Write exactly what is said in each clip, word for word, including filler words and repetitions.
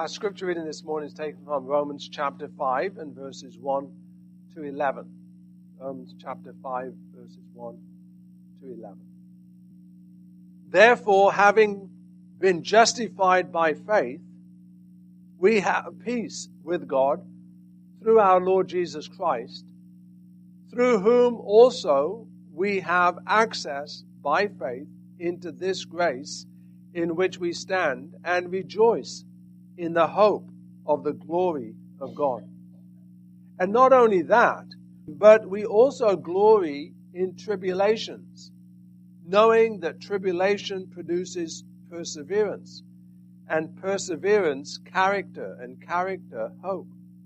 Our scripture reading this morning is taken from Romans chapter five and verses one to eleven. Romans chapter five, verses one to eleven. Therefore, having been justified by faith, we have peace with God through our Lord Jesus Christ, through whom also we have access by faith into this grace in which we stand and rejoice in the hope of the glory of God. And not only that, but we also glory in tribulations, knowing that tribulation produces perseverance, and perseverance, character, and character, hope.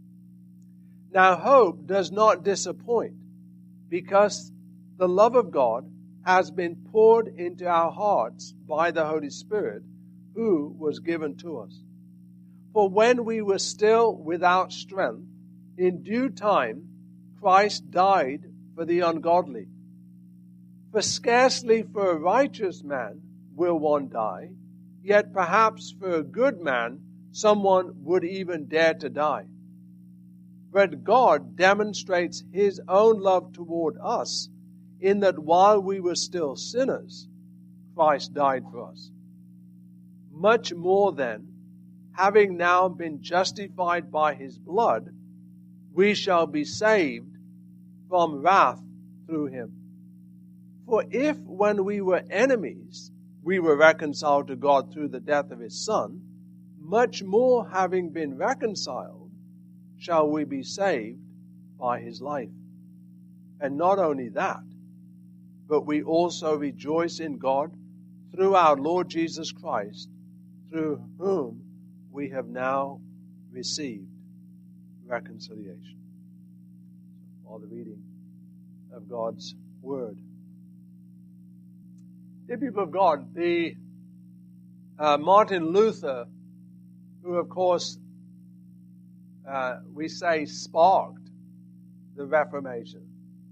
Now, hope does not disappoint, because the love of God has been poured into our hearts by the Holy Spirit, who was given to us. For when we were still without strength, in due time Christ died for the ungodly. For scarcely for a righteous man will one die, yet perhaps for a good man someone would even dare to die. But God demonstrates His own love toward us, in that while we were still sinners, Christ died for us. Much more then, having now been justified by His blood, we shall be saved from wrath through Him. For if when we were enemies, we were reconciled to God through the death of His Son, much more having been reconciled, shall we be saved by His life. And not only that, but we also rejoice in God through our Lord Jesus Christ, through whom we have now received reconciliation. For the reading of God's Word. Dear people of God, the uh, Martin Luther, who of course uh, we say sparked the Reformation,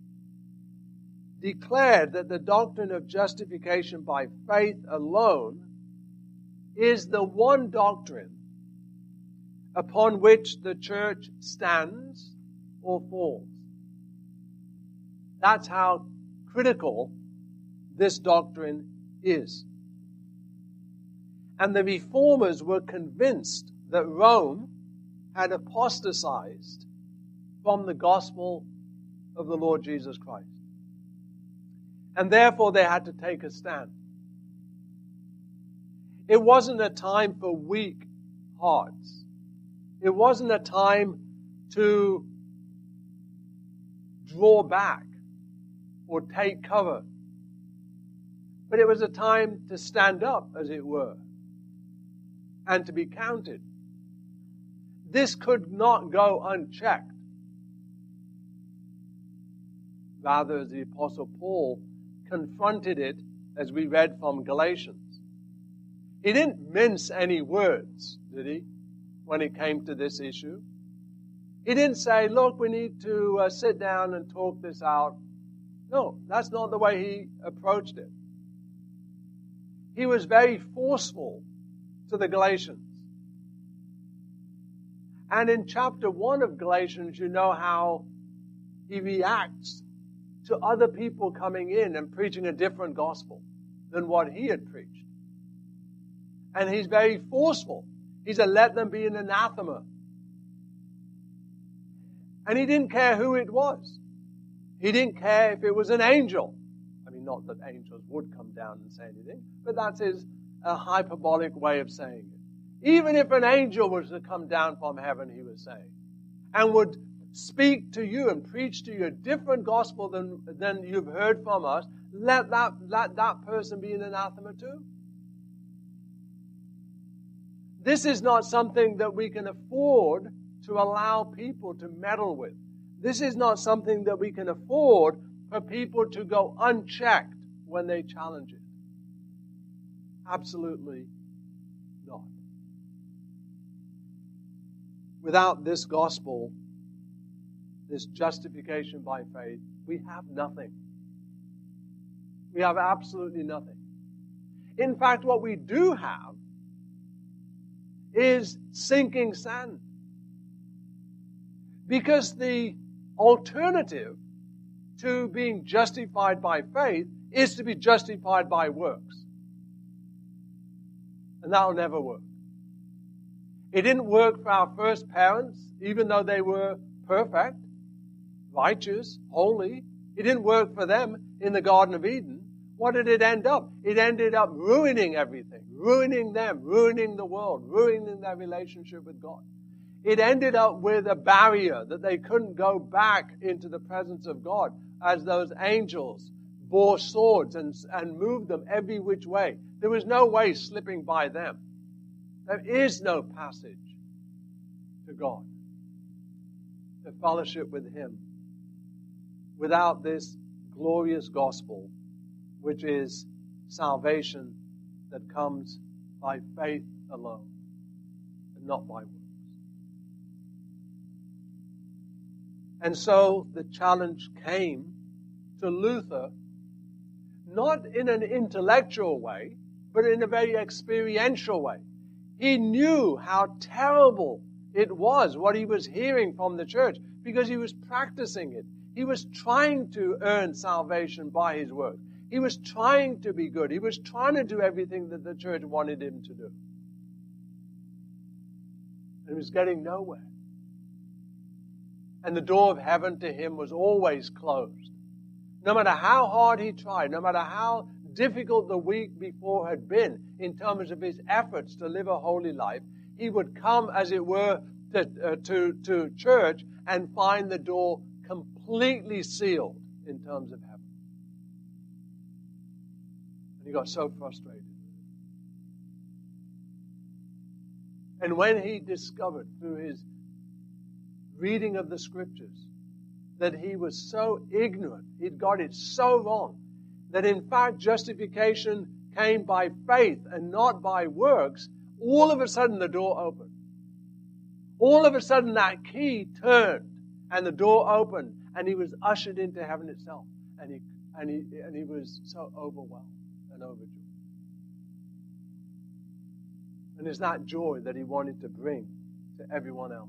declared that the doctrine of justification by faith alone is the one doctrine upon which the church stands or falls. That's how critical this doctrine is. And the reformers were convinced that Rome had apostatized from the gospel of the Lord Jesus Christ. And therefore they had to take a stand. It wasn't a time for weak hearts. It wasn't a time to draw back or take cover. But it was a time to stand up, as it were, and to be counted. This could not go unchecked. Rather, as the Apostle Paul confronted it, as we read from Galatians. He didn't mince any words, did he, when it came to this issue? He didn't say, look, we need to uh, sit down and talk this out. No, that's not the way he approached it. He was very forceful to the Galatians. And in chapter one of Galatians, you know how he reacts to other people coming in and preaching a different gospel than what he had preached. And he's very forceful. He said, let them be an anathema. And he didn't care who it was. He didn't care if it was an angel. I mean, not that angels would come down and say anything, but that's his uh, hyperbolic way of saying it. Even if an angel was to come down from heaven, he was saying, and would speak to you and preach to you a different gospel than, than you've heard from us, let that, let that person be an anathema too. This is not something that we can afford to allow people to meddle with. This is not something that we can afford for people to go unchecked when they challenge it. Absolutely not. Without this gospel, this justification by faith, we have nothing. We have absolutely nothing. In fact, what we do have is sinking sand. Because the alternative to being justified by faith is to be justified by works. And that will never work. It didn't work for our first parents, even though they were perfect, righteous, holy. It didn't work for them in the Garden of Eden. What did it end up? It ended up ruining everything, ruining them, ruining the world, ruining their relationship with God. It ended up with a barrier that they couldn't go back into the presence of God as those angels bore swords and, and moved them every which way. There was no way slipping by them. There is no passage to God, to fellowship with Him, without this glorious gospel, which is salvation that comes by faith alone and not by works. And so the challenge came to Luther, not in an intellectual way, but in a very experiential way. He knew how terrible it was, what he was hearing from the church, because he was practicing it. He was trying to earn salvation by his work. He was trying to be good. He was trying to do everything that the church wanted him to do. And he was getting nowhere. And the door of heaven to him was always closed. No matter how hard he tried, no matter how difficult the week before had been in terms of his efforts to live a holy life, he would come, as it were, to, uh, to, to church and find the door completely sealed in terms of heaven. And he got so frustrated. And when he discovered through his reading of the Scriptures that he was so ignorant, he'd got it so wrong, that in fact justification came by faith and not by works, all of a sudden the door opened. All of a sudden that key turned and the door opened and he was ushered into heaven itself. And he, and he, and he was so overwhelmed and overjoyed. And it's that joy that he wanted to bring to everyone else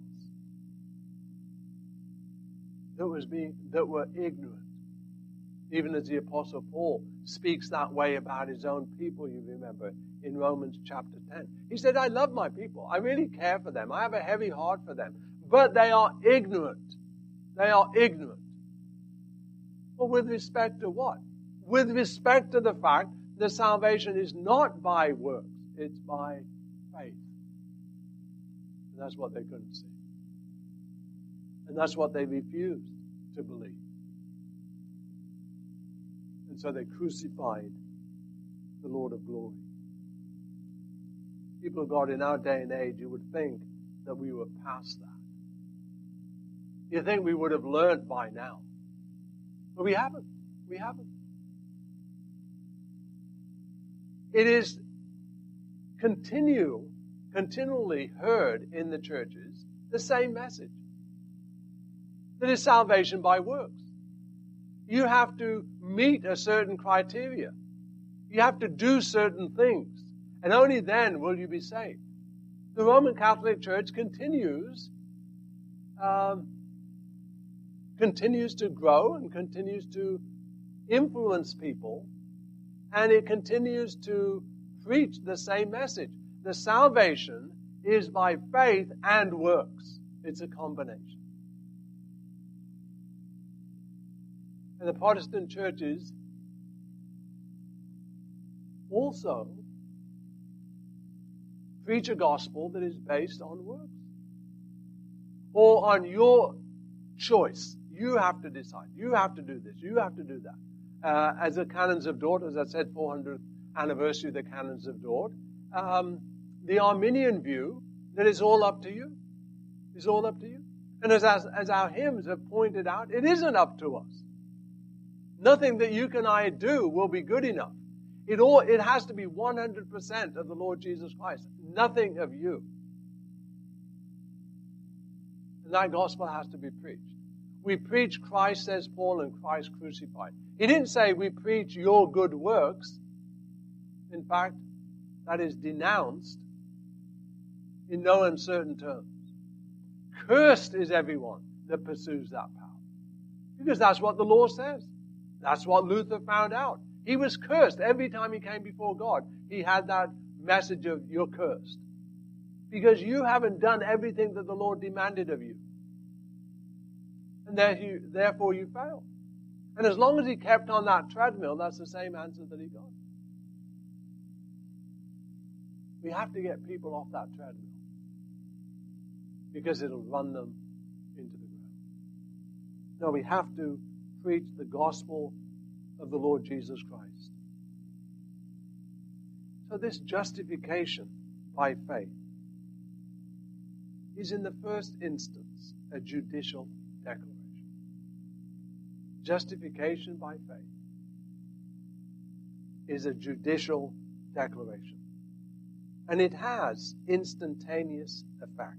that was being, that were ignorant. Even as the Apostle Paul speaks that way about his own people, you remember, in Romans chapter ten. He said, I love my people. I really care for them. I have a heavy heart for them. But they are ignorant. They are ignorant. Well, with respect to what? With respect to the fact that salvation is not by works. It's by faith. And that's what they couldn't see. And that's what they refused to believe. And so they crucified the Lord of glory. People of God, in our day and age, you would think that we were past that. You think we would have learned by now. But we haven't. We haven't. It is continue, continually heard in the churches the same message. That is salvation by works. You have to meet a certain criteria. You have to do certain things. And only then will you be saved. The Roman Catholic Church continues, um, continues to grow and continues to influence people. And it continues to preach the same message. The salvation is by faith and works. It's a combination. And the Protestant churches also preach a gospel that is based on works. Or on your choice. You have to decide. You have to do this. You have to do that. Uh, as the Canons of Dort, as I said, four hundredth anniversary of the Canons of Dort, um, the Arminian view that it's all up to you. It's all up to you. And as, as, as our hymns have pointed out, it isn't up to us. Nothing that you and I do will be good enough. It all it has to be one hundred percent of the Lord Jesus Christ. Nothing of you. And that gospel has to be preached. We preach Christ, says Paul, and Christ crucified. He didn't say we preach your good works. In fact, that is denounced in no uncertain terms. Cursed is everyone that pursues that power. Because that's what the law says. That's what Luther found out. He was cursed. Every time he came before God, he had that message of, you're cursed. Because you haven't done everything that the Lord demanded of you. And therefore you fail. And as long as he kept on that treadmill, that's the same answer that he got. We have to get people off that treadmill. Because it'll run them into the ground. No, we have to preach the gospel of the Lord Jesus Christ. So this justification by faith is in the first instance a judicial declaration. Justification by faith is a judicial declaration. And it has instantaneous effect.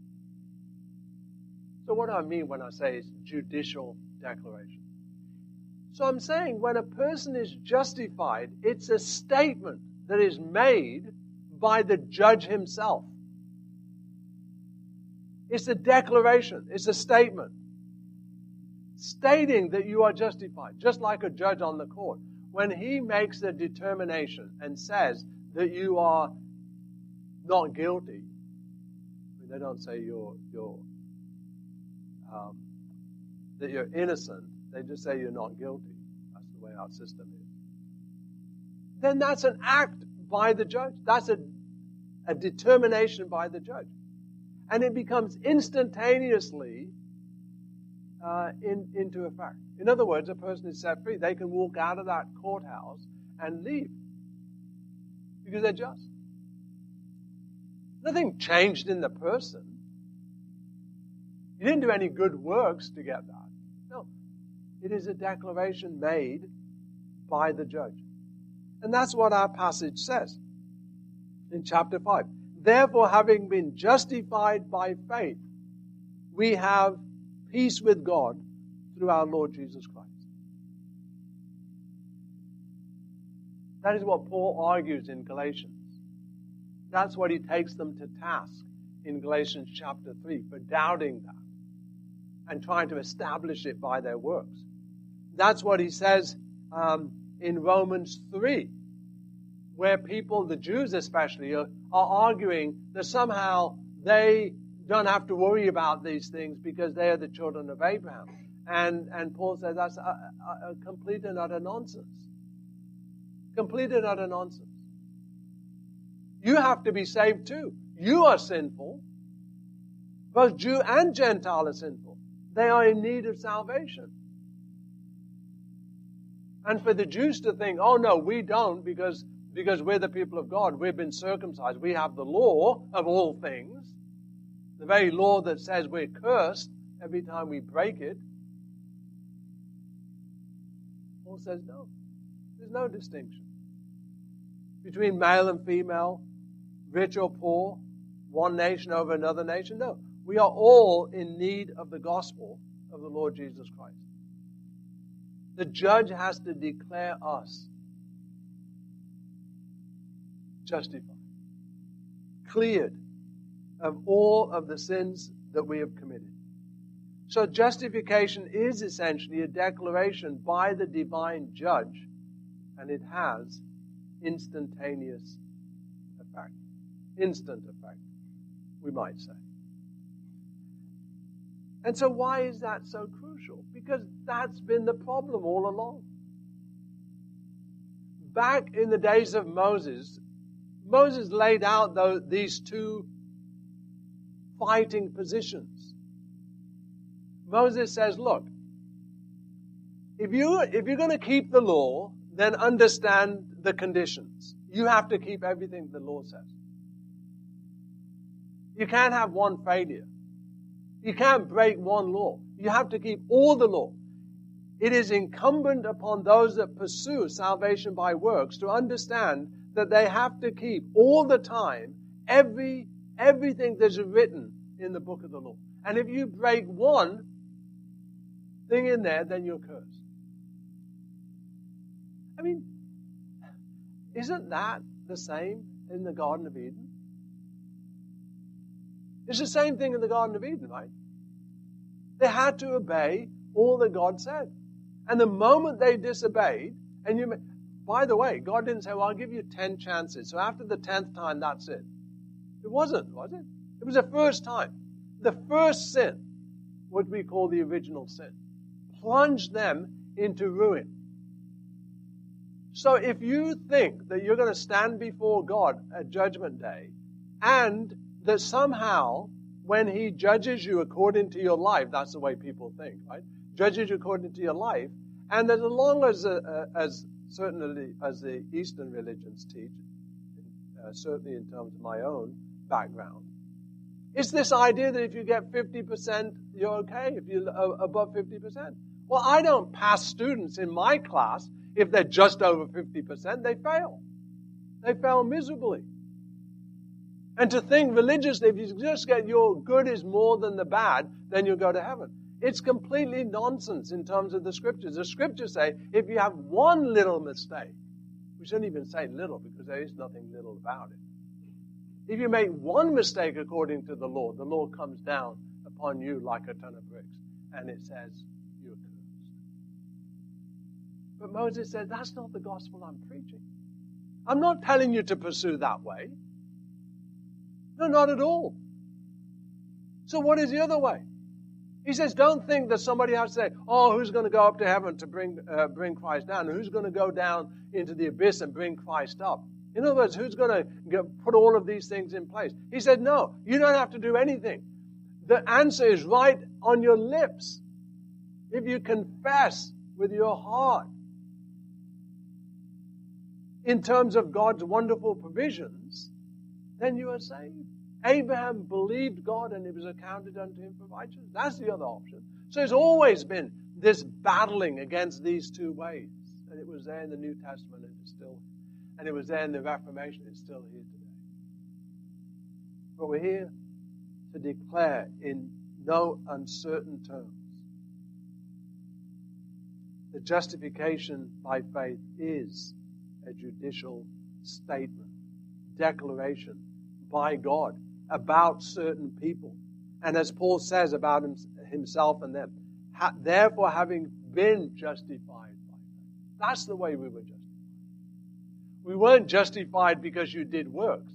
So what do I mean when I say it's judicial declaration? So I'm saying when a person is justified, it's a statement that is made by the judge himself. It's a declaration. It's a statement stating that you are justified, just like a judge on the court. When he makes a determination and says that you are not guilty, I mean, they don't say you're you're um, that you're innocent. They just say you're not guilty. That's the way our system is. Then that's an act by the judge. That's a, a determination by the judge. And it becomes instantaneously uh, in, into effect. In other words, a person is set free. They can walk out of that courthouse and leave. Because they're just. Nothing changed in the person. You didn't do any good works to get that. No. It is a declaration made by the judge. And that's what our passage says in chapter five. Therefore, having been justified by faith, we have peace with God through our Lord Jesus Christ. That is what Paul argues in Galatians. That's what he takes them to task in Galatians chapter three for doubting that and trying to establish it by their works. That's what he says um, in Romans three, where people, the Jews especially, are, are arguing that somehow they don't have to worry about these things because they are the children of Abraham. And, and Paul says that's a, a, a complete and utter nonsense. Complete and utter nonsense. You have to be saved too. You are sinful. Both Jew and Gentile are sinful. They are in need of salvation. And for the Jews to think, oh no, we don't because, because we're the people of God. We've been circumcised. We have the law of all things. The very law that says we're cursed every time we break it. Paul says no. There's no distinction between male and female, rich or poor, one nation over another nation. No. We are all in need of the gospel of the Lord Jesus Christ. The judge has to declare us justified, cleared of all of the sins that we have committed. So justification is essentially a declaration by the divine judge, and it has instantaneous effect. Instant effect, we might say. And so why is that so crucial? Because that's been the problem all along. Back in the days of Moses, Moses laid out those, these two fighting positions. Moses says, look, if, you, if you're going to keep the law, then understand the conditions. You have to keep everything the law says. You can't have one failure. You can't break one law. You have to keep all the law. It is incumbent upon those that pursue salvation by works to understand that they have to keep all the time every everything that's written in the book of the law. And if you break one thing in there, then you're cursed. I mean, isn't that the same in the Garden of Eden? It's the same thing in the Garden of Eden, right? They had to obey all that God said. And the moment they disobeyed, and you, by the way, God didn't say, well, I'll give you ten chances. So after the tenth time, that's it. It wasn't, was it? It was the first time. The first sin, what we call the original sin, plunged them into ruin. So if you think that you're going to stand before God at Judgment Day, and that somehow when He judges you according to your life, that's the way people think, right? Judges you according to your life, and that as long as, uh, as certainly as the Eastern religions teach, uh, certainly in terms of my own background, it's this idea that if you get fifty percent, you're okay, if you're above fifty percent. Well, I don't pass students in my class if they're just over fifty percent. They fail. They fail miserably. And to think religiously, if you just get your good is more than the bad, then you'll go to heaven. It's completely nonsense in terms of the Scriptures. The Scriptures say if you have one little mistake, we shouldn't even say little because there is nothing little about it. If you make one mistake according to the Lord, the Lord comes down upon you like a ton of bricks, and it says you're cursed. But Moses said, that's not the gospel I'm preaching. I'm not telling you to pursue that way. No, not at all. So what is the other way? He says, don't think that somebody has to say, oh, who's going to go up to heaven to bring uh, bring Christ down? And who's going to go down into the abyss and bring Christ up? In other words, who's going to put all of these things in place? He said, no, you don't have to do anything. The answer is right on your lips. If you confess with your heart in terms of God's wonderful provisions, then you are saved. Abraham believed God and it was accounted unto him for righteousness. That's the other option. So there's always been this battling against these two ways. And it was there in the New Testament and it's still, and it was there in the Reformation, it's still here today. But we're here to declare in no uncertain terms that justification by faith is a judicial statement, declaration by God about certain people. And as Paul says about himself and them, ha- therefore having been justified by faith. That's the way we were justified. We weren't justified because you did works.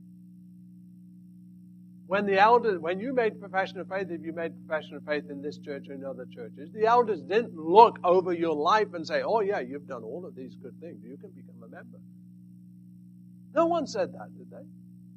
When the elders, when you made profession of faith, if you made profession of faith in this church or in other churches, the elders didn't look over your life and say, oh yeah, you've done all of these good things. You can become a member. No one said that, did they?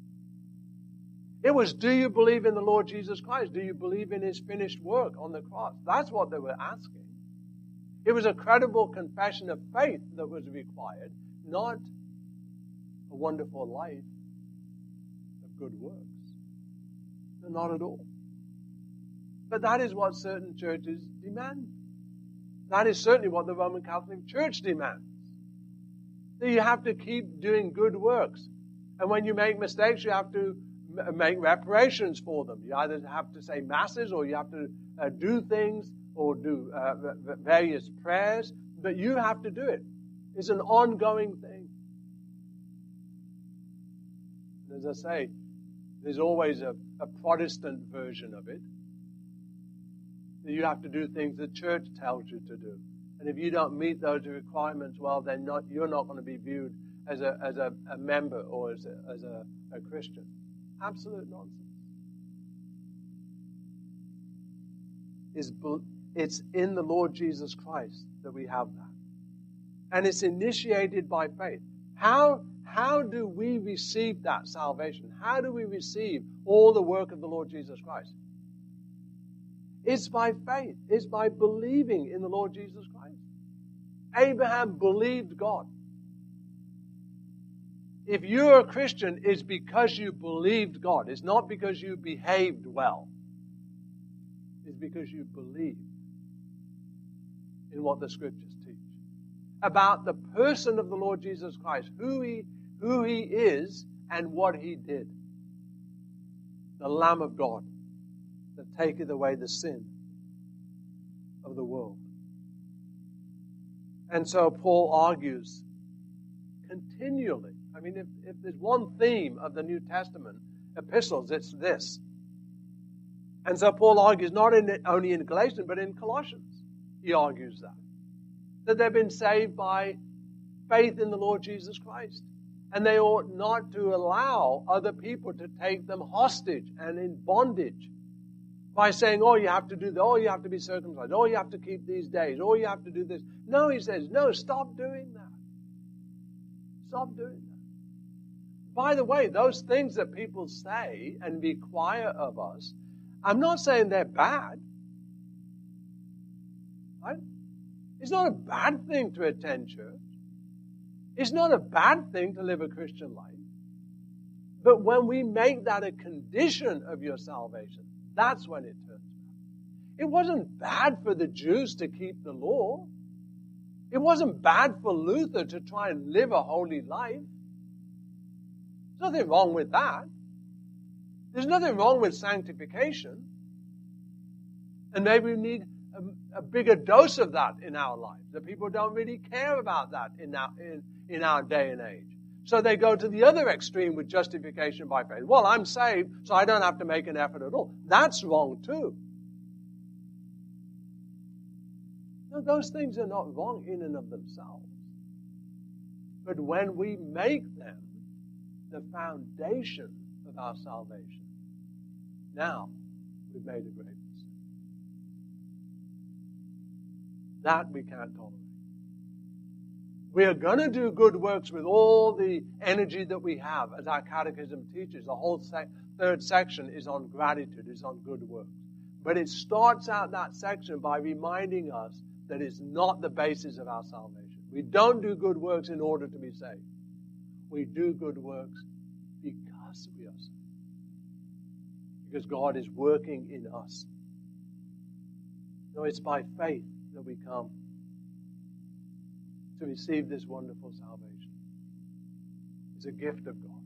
It was, do you believe in the Lord Jesus Christ? Do you believe in His finished work on the cross? That's what they were asking. It was a credible confession of faith that was required, not a wonderful life of good works. No, not at all. But that is what certain churches demand. That is certainly what the Roman Catholic Church demands. That you have to keep doing good works. And when you make mistakes, you have to make reparations for them. You either have to say masses or you have to uh, do things or do uh, various prayers, but you have to do it. It's an ongoing thing. And as I say, there's always a, a Protestant version of it. That you have to do things the church tells you to do. And if you don't meet those requirements, well, then not, you're not going to be viewed as a, as a, a member or as a, as a, a Christian. Absolute nonsense. It's, it's in the Lord Jesus Christ that we have that. And it's initiated by faith. How, how do we receive that salvation? How do we receive all the work of the Lord Jesus Christ? It's by faith. It's by believing in the Lord Jesus Christ. Abraham believed God. If you're a Christian, it's because you believed God. It's not because you behaved well. It's because you believe in what the Scriptures teach about the person of the Lord Jesus Christ, who He, who He is and what He did. The Lamb of God that taketh away the sin of the world. And so Paul argues continually. I mean, if, if there's one theme of the New Testament epistles, it's this. And so Paul argues not in, only in Galatians, but in Colossians. He argues that. That they've been saved by faith in the Lord Jesus Christ. And they ought not to allow other people to take them hostage and in bondage by saying, oh, you have to do that, oh, you have to be circumcised, oh, you have to keep these days, oh, you have to do this. No, he says, no, stop doing that. Stop doing that. By the way, those things that people say and require of us, I'm not saying they're bad. Right? It's not a bad thing to attend church. It's not a bad thing to live a Christian life. But when we make that a condition of your salvation, that's when it turns bad. It wasn't bad for the Jews to keep the law. It wasn't bad for Luther to try and live a holy life. There's nothing wrong with that. There's nothing wrong with sanctification. And maybe we need a, a bigger dose of that in our lives. That people don't really care about that in our, in, in our day and age. So they go to the other extreme with justification by faith. Well, I'm saved, so I don't have to make an effort at all. That's wrong too. No, those things are not wrong in and of themselves. But when we make them the foundation of our salvation, now we've made a great mistake. That we can't tolerate. We are going to do good works with all the energy that we have, as our catechism teaches. The whole sec- third section is on gratitude, is on good works. But it starts out that section by reminding us that it's not the basis of our salvation. We don't do good works in order to be saved. We do good works because we are saved. Because God is working in us. No, it's by faith that we come to receive this wonderful salvation. It's a gift of God.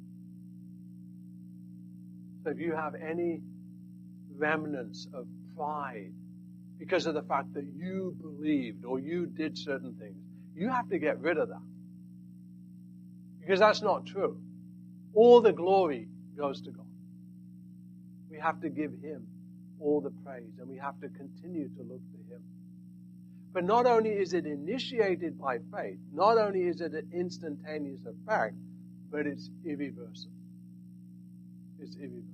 So if you have any remnants of pride because of the fact that you believed or you did certain things, you have to get rid of that. Because that's not true. All the glory goes to God. We have to give Him all the praise, and we have to continue to look to Him. But not only is it initiated by faith, not only is it an instantaneous effect, but it's irreversible. It's irreversible.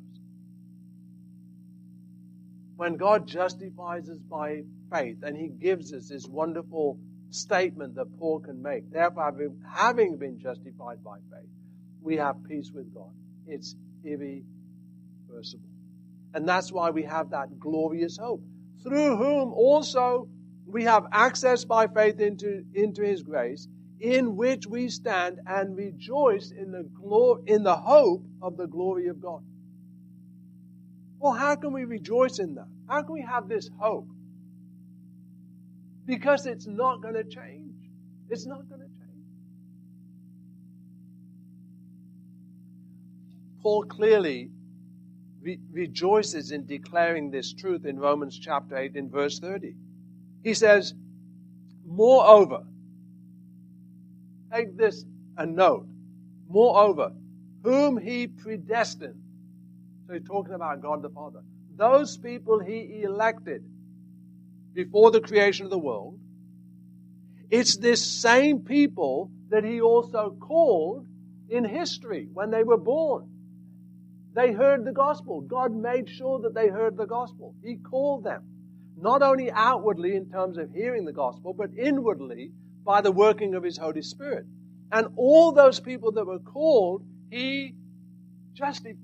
When God justifies us by faith, and He gives us this wonderful statement that Paul can make, therefore, having been justified by faith, we have peace with God. It's irreversible. And that's why we have that glorious hope, through whom also we have access by faith into, into His grace, in which we stand and rejoice in the glo- in the hope of the glory of God. Well, how can we rejoice in that? How can we have this hope? Because it's not going to change. It's not going to change. Paul clearly re- rejoices in declaring this truth in Romans chapter eight in verse thirty. He says, moreover, take this a note, moreover, whom He predestined. So he's talking about God the Father. Those people He elected before the creation of the world, it's this same people that He also called in history when they were born. They heard the gospel. God made sure that they heard the gospel. He called them. Not only outwardly in terms of hearing the gospel, but inwardly by the working of His Holy Spirit. And all those people that were called, He justified.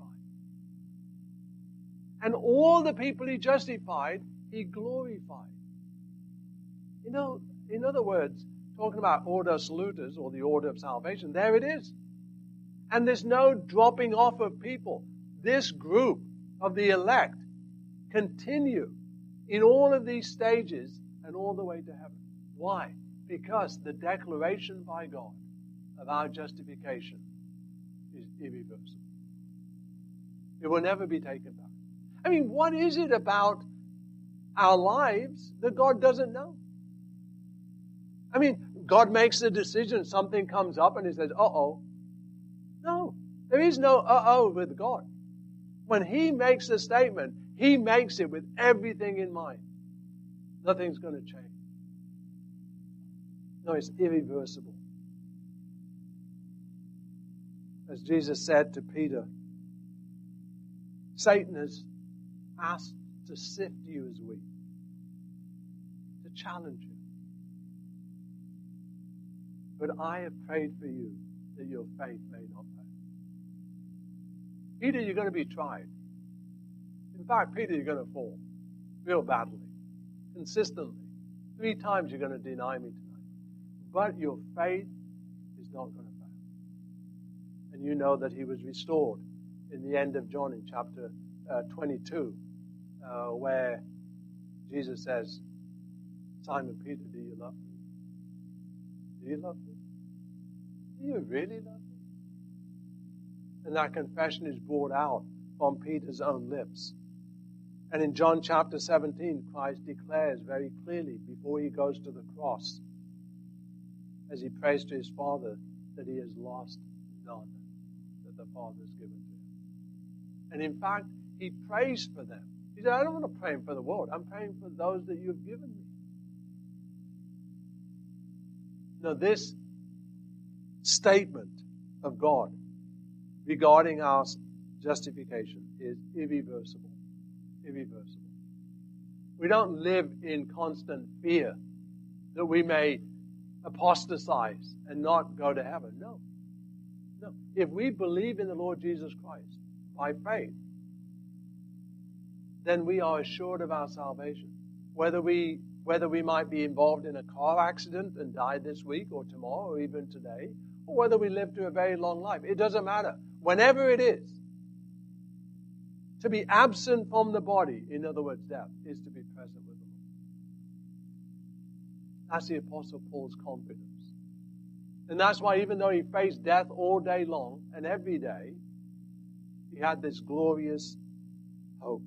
And all the people He justified, He glorified. You know, in other words, talking about ordo salutis, or the order of salvation, there it is. And there's no dropping off of people. This group of the elect continue in all of these stages and all the way to heaven. Why? Because the declaration by God of our justification is irreversible. It will never be taken back. I mean, what is it about our lives that God doesn't know? I mean, God makes a decision, something comes up and He says, uh-oh. No, there is no uh-oh with God. When He makes a statement, He makes it with everything in mind. Nothing's going to change. No, it's irreversible. As Jesus said to Peter, Satan has asked to sift you as wheat, to challenge you. But I have prayed for you that your faith may not fail. Peter, you're going to be tried. In fact, Peter, you're going to fall real badly, consistently. Three times you're going to deny me tonight. But your faith is not going to fail. And you know that he was restored in the end of John in chapter uh, twenty-two, uh, where Jesus says, Simon Peter, do you love me? Do you love me? Do you really love me? And that confession is brought out from Peter's own lips. And in John chapter seventeen, Christ declares very clearly before he goes to the cross, as he prays to his Father, that he has lost none that the Father has given to him. And in fact, he prays for them. He said, I don't want to pray for the world. I'm praying for those that you have given me. Now, this statement of God regarding our justification is irreversible. Irreversible. We don't live in constant fear that we may apostatize and not go to heaven. No. No. If we believe in the Lord Jesus Christ by faith, then we are assured of our salvation. Whether we whether we might be involved in a car accident and die this week or tomorrow or even today, or whether we live to a very long life, it doesn't matter. Whenever it is, to be absent from the body, in other words, death, is to be present with the Lord. That's the Apostle Paul's confidence. And that's why even though he faced death all day long and every day, he had this glorious hope.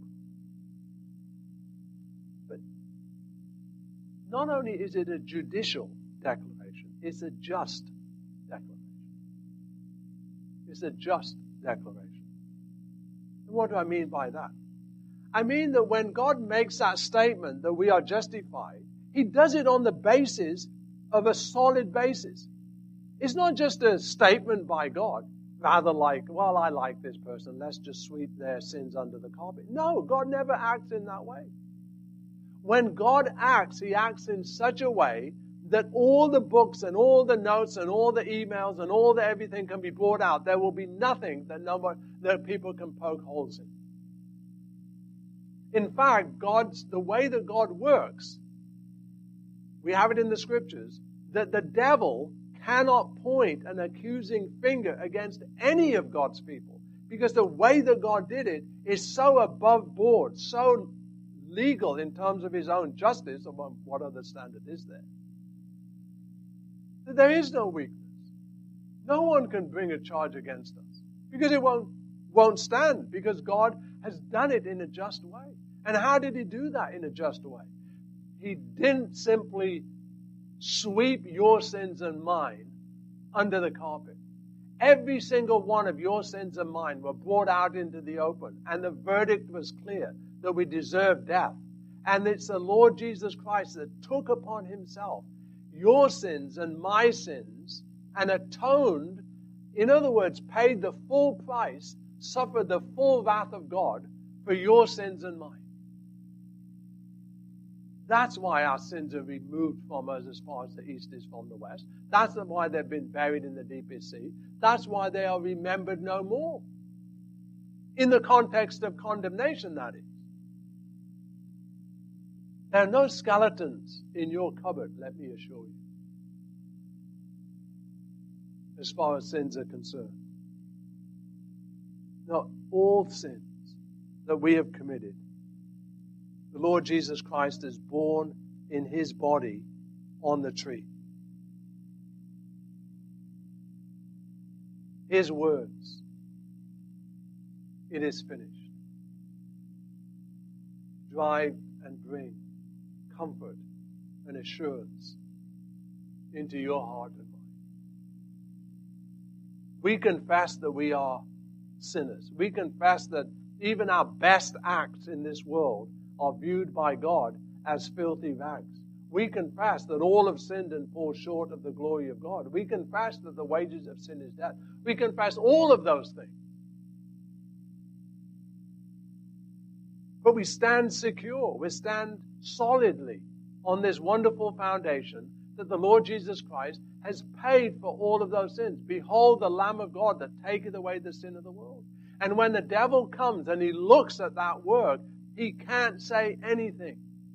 But not only is it a judicial declaration, it's a just declaration. It's a just declaration. And what do I mean by that? I mean that when God makes that statement that we are justified, He does it on the basis of a solid basis. It's not just a statement by God, rather like, well, I like this person, let's just sweep their sins under the carpet. No, God never acts in that way. When God acts, He acts in such a way that all the books and all the notes and all the emails and all the everything can be brought out. There will be nothing that nobody, that people can poke holes in. In fact, God's the way that God works, we have it in the scriptures, that the devil cannot point an accusing finger against any of God's people, because the way that God did it is so above board, so legal in terms of His own justice. What other standard is there? That there is no weakness. No one can bring a charge against us because it won't won't stand, because God has done it in a just way. And how did He do that in a just way? He didn't simply sweep your sins and mine under the carpet. Every single one of your sins and mine were brought out into the open, and the verdict was clear that we deserve death. And it's the Lord Jesus Christ that took upon Himself your sins and my sins and atoned, in other words, paid the full price, suffered the full wrath of God for your sins and mine. That's why our sins are removed from us as far as the east is from the west. That's why they've been buried in the deepest sea. That's why they are remembered no more. In the context of condemnation, that is. There are no skeletons in your cupboard, let me assure you, as far as sins are concerned. Not all sins that we have committed, the Lord Jesus Christ is borne in His body on the tree. His words, it is finished, drive and bring comfort and assurance into your heart and mind. We confess that we are sinners. We confess that Even our best acts in this world are viewed by God as filthy rags. We confess that all have sinned and fall short of the glory of God. We confess that the wages of sin is death. We confess all of those things. But we stand secure. We stand solidly on this wonderful foundation that the Lord Jesus Christ has paid for all of those sins. Behold the Lamb of God that taketh away the sin of the world. And when the devil comes and he looks at that work, he can't say anything.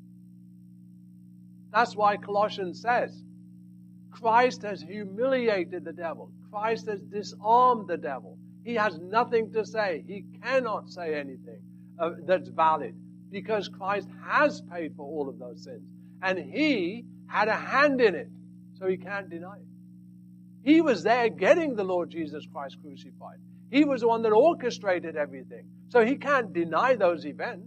That's why Colossians says, Christ has humiliated the devil. Christ has disarmed the devil. He has nothing to say. He cannot say anything uh, that's valid because Christ has paid for all of those sins. And he had a hand in it, so he can't deny it. He was there getting the Lord Jesus Christ crucified. He was the one that orchestrated everything. So he can't deny those events.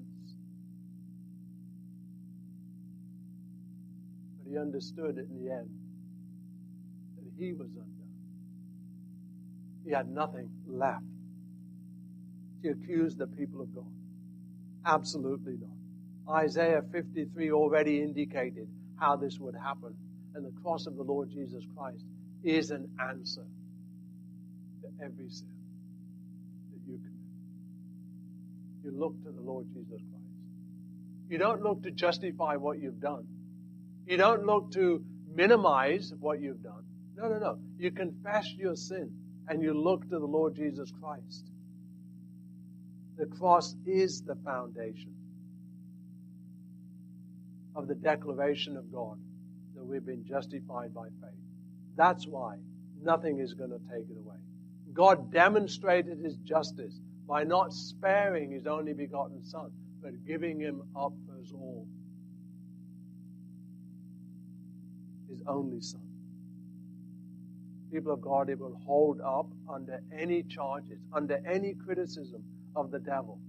But he understood in the end that he was undone. He had nothing left to accuse the people of God. Absolutely not. Isaiah fifty-three already indicated how this would happen. And the cross of the Lord Jesus Christ is an answer to every sin that you commit. You look to the Lord Jesus Christ. You don't look to justify what you've done. You don't look to minimize what you've done. No, no, no. You confess your sin and you look to the Lord Jesus Christ. The cross is the foundation of the declaration of God that we've been justified by faith. That's why nothing is going to take it away. God demonstrated his justice by not sparing his only begotten Son, but giving him up for us all. His only Son. People of God, it will hold up under any charges, under any criticism of the devil.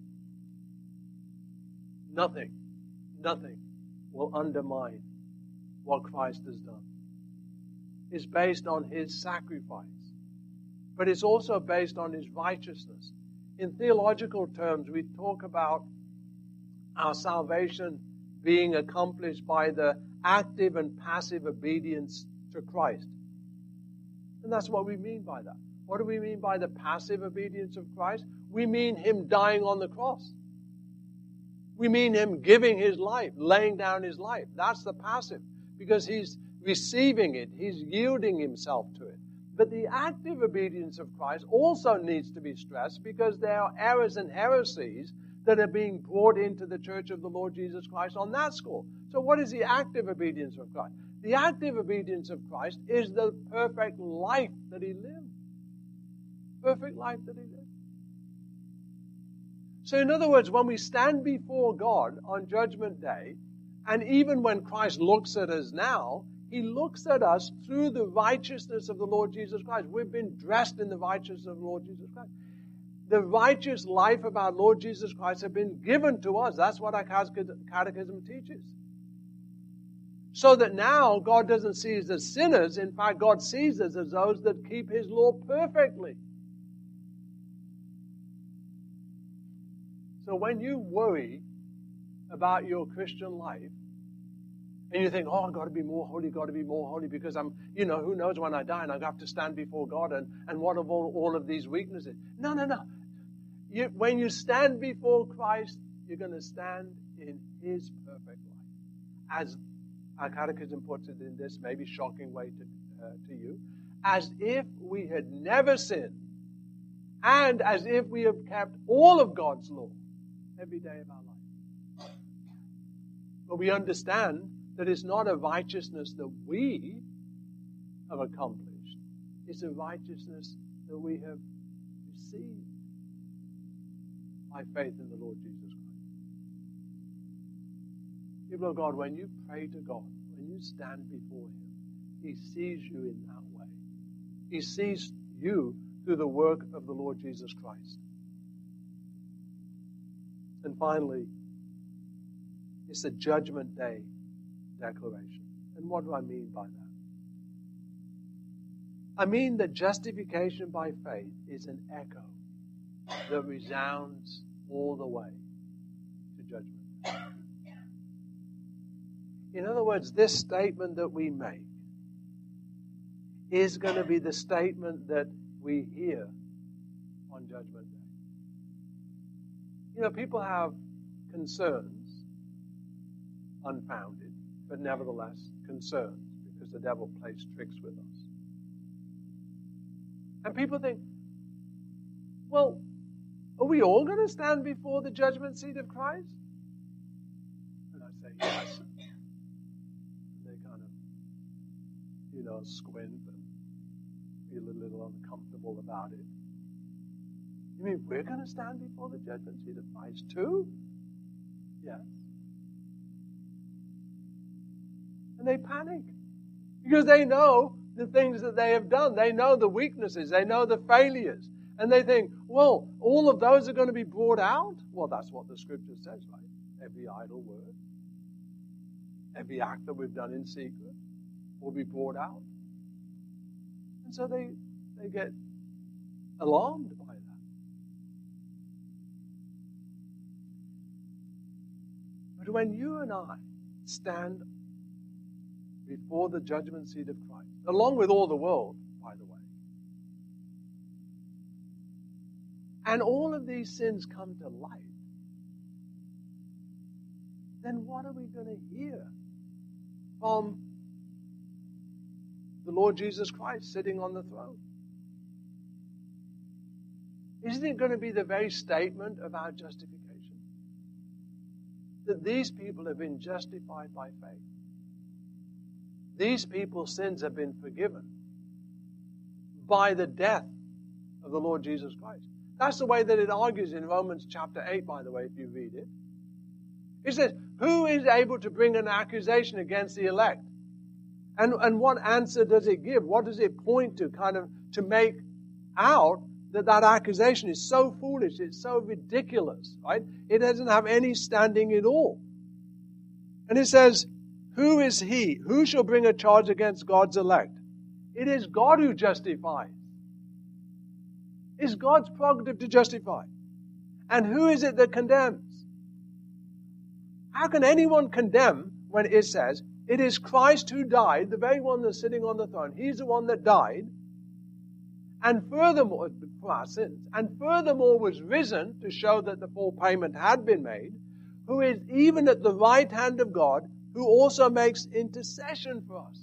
Nothing, nothing will undermine what Christ has done. It's based on his sacrifice, but it's also based on his righteousness. In theological terms, we talk about our salvation being accomplished by the active and passive obedience to Christ. And that's what we mean by that. What do we mean by the passive obedience of Christ? We mean him dying on the cross. We mean him giving his life, laying down his life. That's the passive, because he's receiving it. He's yielding himself to it. But the active obedience of Christ also needs to be stressed, because there are errors and heresies that are being brought into the church of the Lord Jesus Christ on that score. So what is the active obedience of Christ? The active obedience of Christ is the perfect life that he lived. Perfect life that he lived. So in other words, when we stand before God on Judgment Day, and even when Christ looks at us now, he looks at us through the righteousness of the Lord Jesus Christ. We've been dressed in the righteousness of the Lord Jesus Christ. The righteous life of our Lord Jesus Christ has been given to us. That's what our catechism teaches. So that now God doesn't see us as sinners. In fact, God sees us as those that keep his law perfectly. So when you worry about your Christian life, and you think, oh, I've got to be more holy, got to be more holy, because I'm, you know, who knows when I die and I have to stand before God, and, and what of all, all of these weaknesses? No, no, no. You, when you stand before Christ, you're going to stand in his perfect life. As our catechism puts it in this maybe shocking way to, uh, to you, as if we had never sinned, and as if we have kept all of God's law every day of our life. But we understand that it's not a righteousness that we have accomplished. It's a righteousness that we have received by faith in the Lord Jesus Christ. People of God, when you pray to God, when you stand before him, he sees you in that way. He sees you through the work of the Lord Jesus Christ. And finally, it's a Judgment Day declaration. And what do I mean by that? I mean that justification by faith is an echo that resounds all the way to judgment. In other words, this statement that we make is going to be the statement that we hear on Judgment Day. You know, people have concerns, unfounded, but nevertheless concerns, because the devil plays tricks with us. And people think, well, are we all going to stand before the judgment seat of Christ? And I say, yes. And they kind of, you know, squint and feel a little uncomfortable about it. You mean we're going to stand before the judgment seat of Christ too? Yes. And they panic because they know the things that they have done. They know the weaknesses. They know the failures. And they think, well, all of those are going to be brought out? Well, that's what the Scripture says, right? Every idle word, every act that we've done in secret will be brought out. And so they, they get alarmed by that. But when you and I stand before the judgment seat of Christ, along with all the world, by the way, and all of these sins come to light, then what are we going to hear from the Lord Jesus Christ sitting on the throne? Isn't it going to be the very statement of our justification? That these people have been justified by faith. These people's sins have been forgiven by the death of the Lord Jesus Christ. That's the way that it argues in Romans chapter eight, by the way, if you read it. It says, who is able to bring an accusation against the elect? And, and what answer does it give? What does it point to, kind of, to make out that that accusation is so foolish, it's so ridiculous, right? It doesn't have any standing at all. And it says, who is he? Who shall bring a charge against God's elect? It is God who justifies. It's God's prerogative to justify. And who is it that condemns? How can anyone condemn when it says, it is Christ who died, the very one that's sitting on the throne. He's the one that died. And furthermore, for our sins, and furthermore was risen to show that the full payment had been made, who is even at the right hand of God, who also makes intercession for us.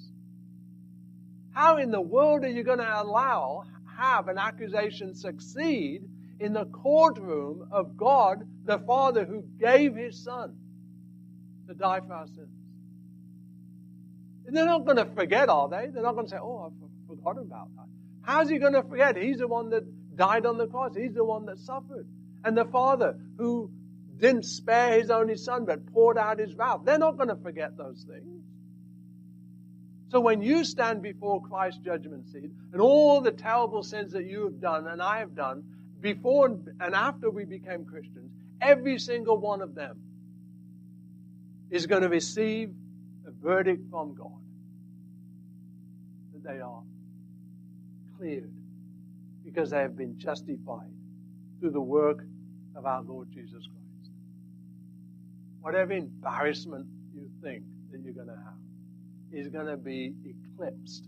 How in the world are you going to allow, have an accusation succeed in the courtroom of God, the Father, who gave His Son to die for our sins? They're not going to forget, are they? They're not going to say, oh, I've forgotten about that. How's He going to forget? He's the one that died on the cross. He's the one that suffered. And the Father who didn't spare His only Son but poured out His wrath. They're not going to forget those things. So when you stand before Christ's judgment seat and all the terrible sins that you have done and I have done before and after we became Christians, every single one of them is going to receive a verdict from God that they are cleared because they have been justified through the work of our Lord Jesus Christ. Whatever embarrassment you think that you're going to have is going to be eclipsed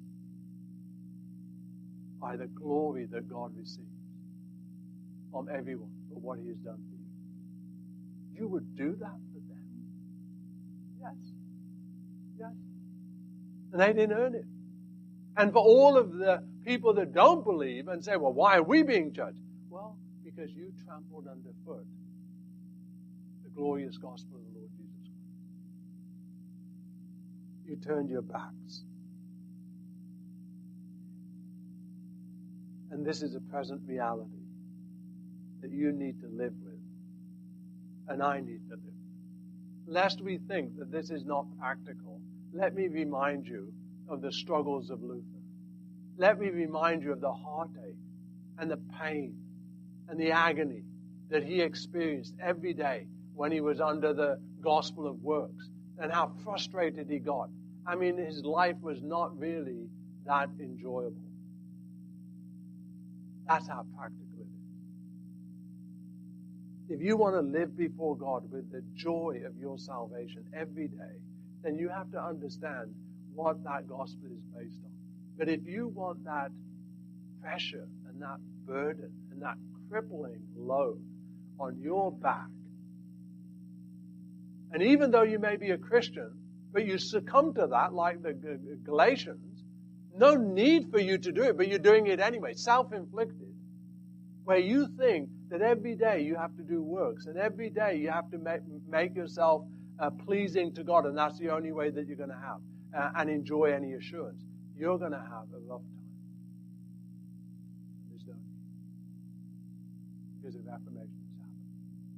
by the glory that God receives from everyone for what He has done for you. You would do that for them? Yes. Yes. And they didn't earn it. And for all of the people that don't believe and say, well, why are we being judged? Well, because you trampled underfoot the glorious gospel of the Lord Jesus Christ. You turned your backs. And this is a present reality that you need to live with. And I need to live with. Lest we think that this is not practical, let me remind you of the struggles of Luther. Let me remind you of the heartache and the pain and the agony that he experienced every day when he was under the gospel of works, and how frustrated he got. I mean, his life was not really that enjoyable. That's how practical it is. If you want to live before God with the joy of your salvation every day, then you have to understand what that gospel is based on. But if you want that pressure and that burden and that crippling load on your back, and even though you may be a Christian, but you succumb to that like the Galatians, no need for you to do it, but you're doing it anyway, self-inflicted, where you think that every day you have to do works, and every day you have to make, make yourself uh, pleasing to God, and that's the only way that you're going to have uh, and enjoy any assurance. You're going to have a rough time. There's no need. Because of Reformation has happened.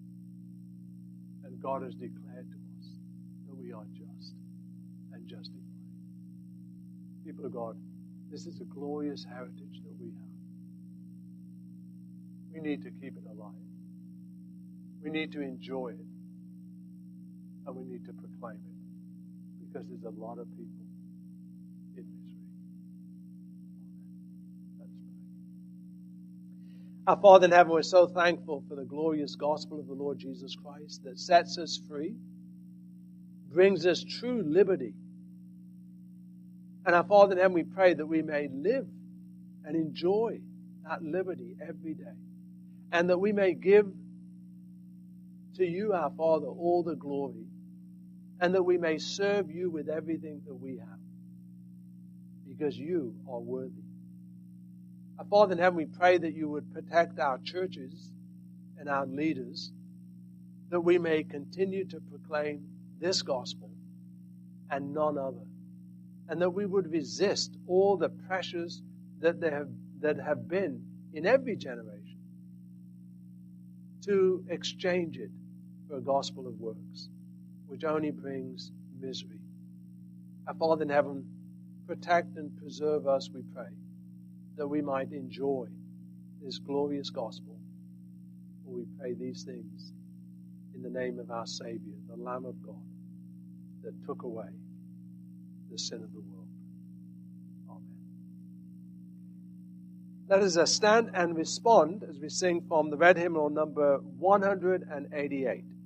And God has declared to us that we are just and justified. People of God, this is a glorious heritage that we have. We need to keep it alive. We need to enjoy it. And we need to proclaim it. Because there's a lot of people in misery. Amen. Let us pray. Our Father in heaven, we're so thankful for the glorious gospel of the Lord Jesus Christ that sets us free, brings us true liberty. And our Father in heaven, we pray that we may live and enjoy that liberty every day. And that we may give to you, our Father, all the glory. And that we may serve you with everything that we have. Because you are worthy. Our Father in heaven, we pray that you would protect our churches and our leaders. That we may continue to proclaim this gospel and none other. And that we would resist all the pressures that there have, that have been in every generation to exchange it for a gospel of works, which only brings misery. Our Father in heaven, protect and preserve us, we pray, that we might enjoy this glorious gospel. For we pray these things in the name of our Savior, the Lamb of God, that took away the sin of the world. Amen. Let us uh, stand and respond as we sing from the red hymnal number one hundred eighty-eight.